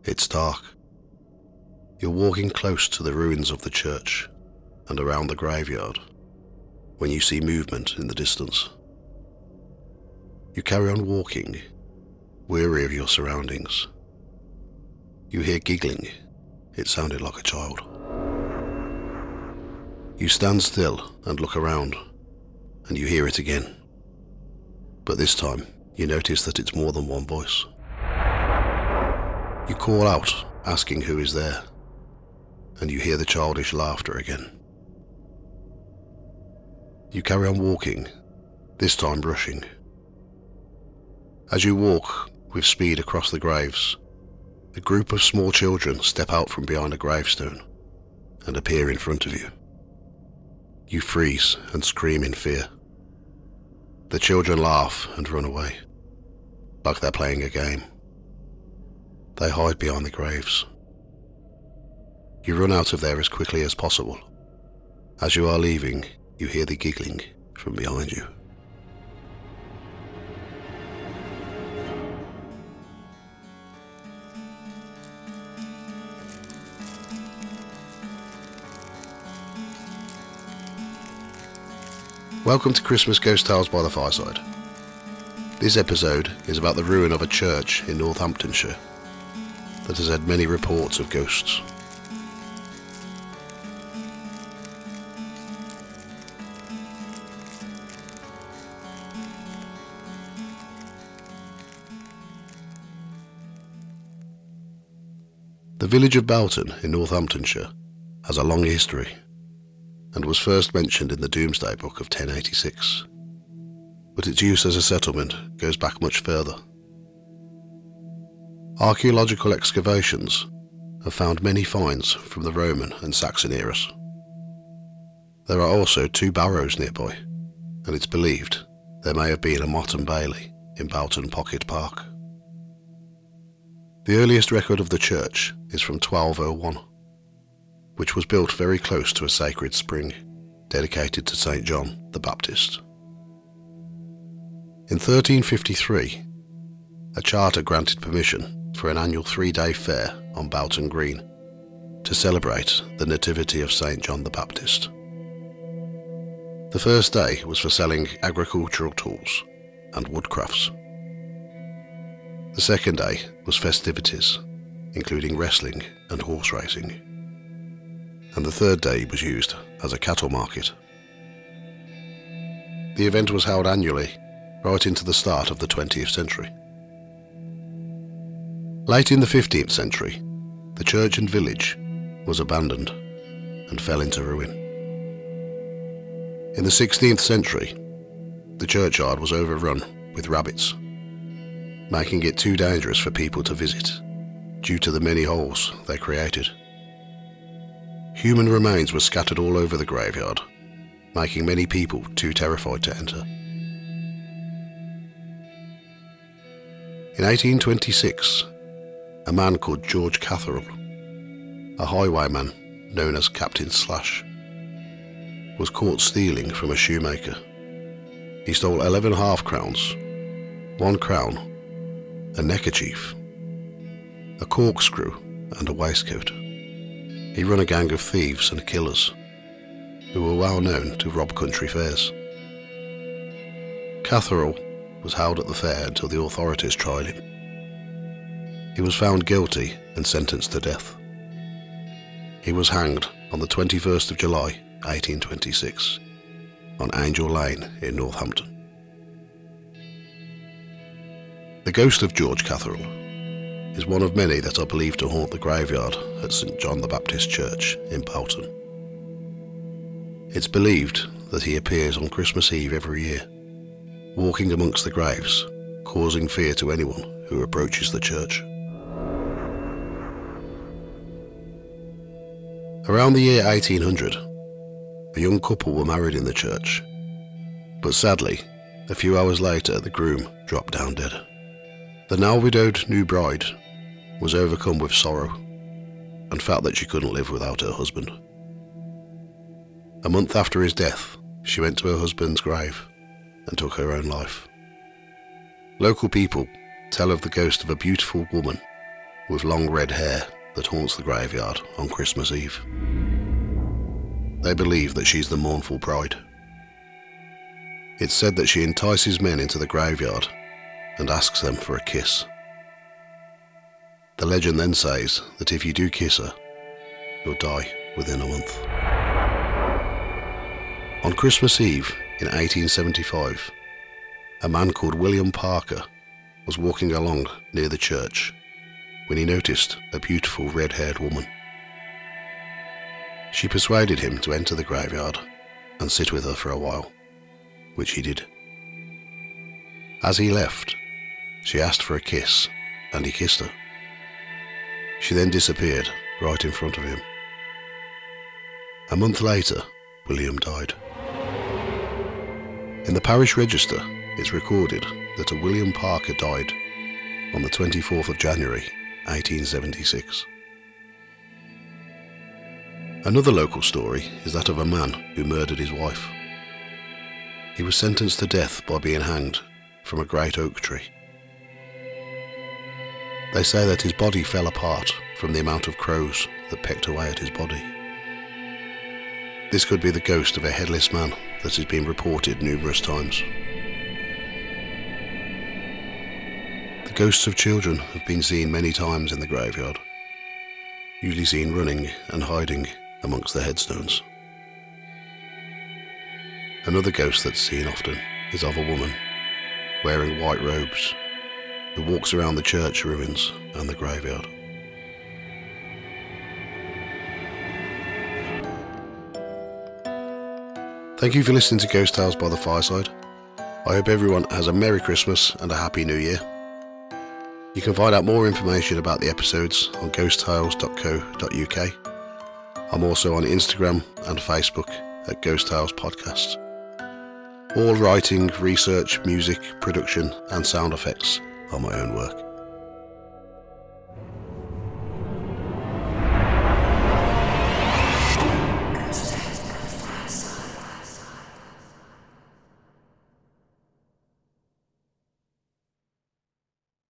It's dark. You're walking close to the ruins of the church and around the graveyard when you see movement in the distance. You carry on walking, weary of your surroundings. You hear giggling. It sounded like a child. You stand still and look around, and you hear it again. But this time, you notice that it's more than one voice. You call out, asking who is there, and you hear the childish laughter again. You carry on walking, this time rushing. As you walk with speed across the graves, a group of small children step out from behind a gravestone and appear in front of you. You freeze and scream in fear. The children laugh and run away, like they're playing a game. They hide behind the graves. You run out of there as quickly as possible. As you are leaving, you hear the giggling from behind you. Welcome to Christmas Ghost Tales by the Fireside. This episode is about the ruin of a church in Northamptonshire that has had many reports of ghosts. The village of Boughton in Northamptonshire has a long history and was first mentioned in the Domesday Book of 1086, but its use as a settlement goes back much further. Archaeological excavations have found many finds from the Roman and Saxon eras. There are also 2 barrows nearby, and it's believed there may have been a Motte and Bailey in Boughton Pocket Park. The earliest record of the church is from 1201, which was built very close to a sacred spring dedicated to St. John the Baptist. In 1353, a charter granted permission for an annual 3-day fair on Boughton Green to celebrate the Nativity of St. John the Baptist. The first day was for selling agricultural tools and woodcrafts. The second day was festivities, including wrestling and horse racing. And the third day was used as a cattle market. The event was held annually, right into the start of the 20th century. Late in the 15th century, the church and village was abandoned and fell into ruin. In the 16th century, the churchyard was overrun with rabbits, making it too dangerous for people to visit due to the many holes they created. Human remains were scattered all over the graveyard, making many people too terrified to enter. In 1826, a man called George Catherall, a highwayman known as Captain Slash, was caught stealing from a shoemaker. He stole 11 half-crowns, 1 crown, a neckerchief, a corkscrew and a waistcoat. He ran a gang of thieves and killers who were well known to rob country fairs. Catherall was held at the fair until the authorities tried him. He was found guilty and sentenced to death. He was hanged on the 21st of July 1826 on Angel Lane in Northampton. The ghost of George Catherall is one of many that are believed to haunt the graveyard at St. John the Baptist Church in Boughton. It's believed that he appears on Christmas Eve every year, walking amongst the graves, causing fear to anyone who approaches the church. Around the year 1800, a young couple were married in the church, but sadly, a few hours later the groom dropped down dead. The now widowed new bride was overcome with sorrow and felt that she couldn't live without her husband. A month after his death, she went to her husband's grave and took her own life. Local people tell of the ghost of a beautiful woman with long red hair that haunts the graveyard on Christmas Eve. They believe that she's the mournful bride. It's said that she entices men into the graveyard and asks them for a kiss. The legend then says that if you do kiss her, you'll die within a month. On Christmas Eve in 1875, a man called William Parker was walking along near the church when he noticed a beautiful red-haired woman. She persuaded him to enter the graveyard and sit with her for a while, which he did. As he left, she asked for a kiss, and he kissed her. She then disappeared right in front of him. A month later, William died. In the parish register, it's recorded that a William Parker died on the 24th of January, 1876. Another local story is that of a man who murdered his wife. He was sentenced to death by being hanged from a great oak tree. They say that his body fell apart from the amount of crows that pecked away at his body. This could be the ghost of a headless man that has been reported numerous times. The ghosts of children have been seen many times in the graveyard, usually seen running and hiding amongst the headstones. Another ghost that's seen often is of a woman wearing white robes who walks around the church ruins and the graveyard. Thank you for listening to Ghost Tales by the Fireside. I hope everyone has a Merry Christmas and a Happy New Year. You can find out more information about the episodes on ghosttales.co.uk. I'm also on Instagram and Facebook at Ghost Tales Podcast. All writing, research, music, production and sound effects are my own work.